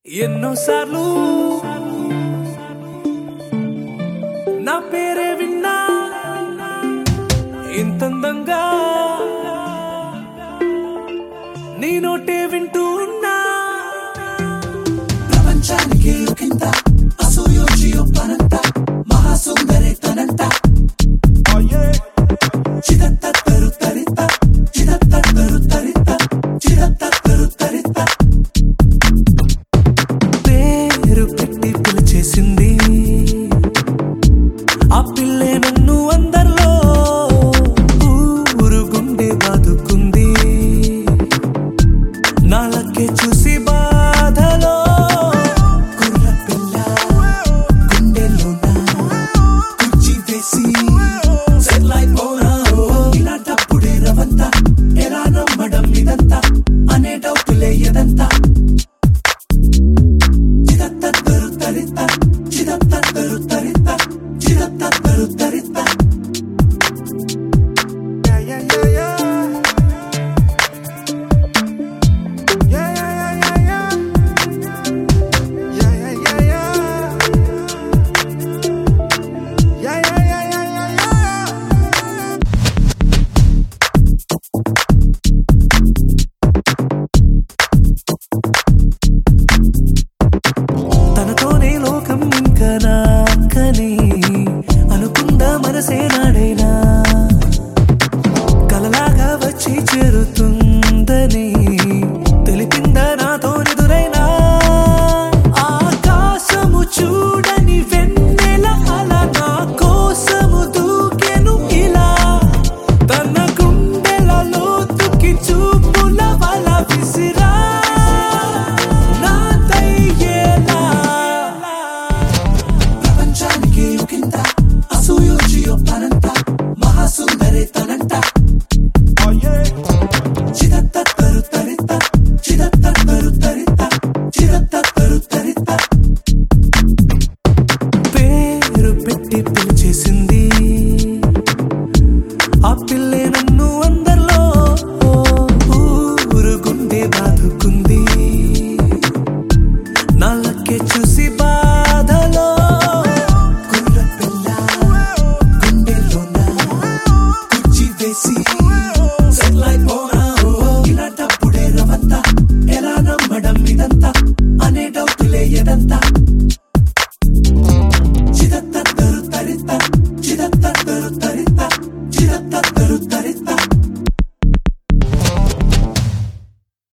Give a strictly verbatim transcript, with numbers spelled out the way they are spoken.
ఎన్నోసార్లు నా పేరే విన్నా ఇంతందంగా నీ నోటే వింటూ ఉన్నా ప్రపంచానికి ఒకంత అసూయోచియో పనంత మహాసుందరి తనంత చిదత్తరు తరిత చిదత్తరు తరిత చిదత్తరు తరిత పేరు పెట్టి పిలిచేసింది ఆ పిల్లే నన్ను అందరిలో ఊరు గుండె బాదుకుంది నాలకే చూసి బాధలో కుర్ర పిల్ల గుండెలోన కుర్చీ వేసి సెట్లైపోరా ఇలాంటప్పుడే రవంత ఎలా నమ్మడం ఇదంతా అనే డౌటులే ఎదంతా చిదత్తరు తరిత చిదత్తరు తరిత చిదత్తరు తరిత తనతోనే లోకం ఇంకా నాకని అనుకుందా మనసే నాడైనా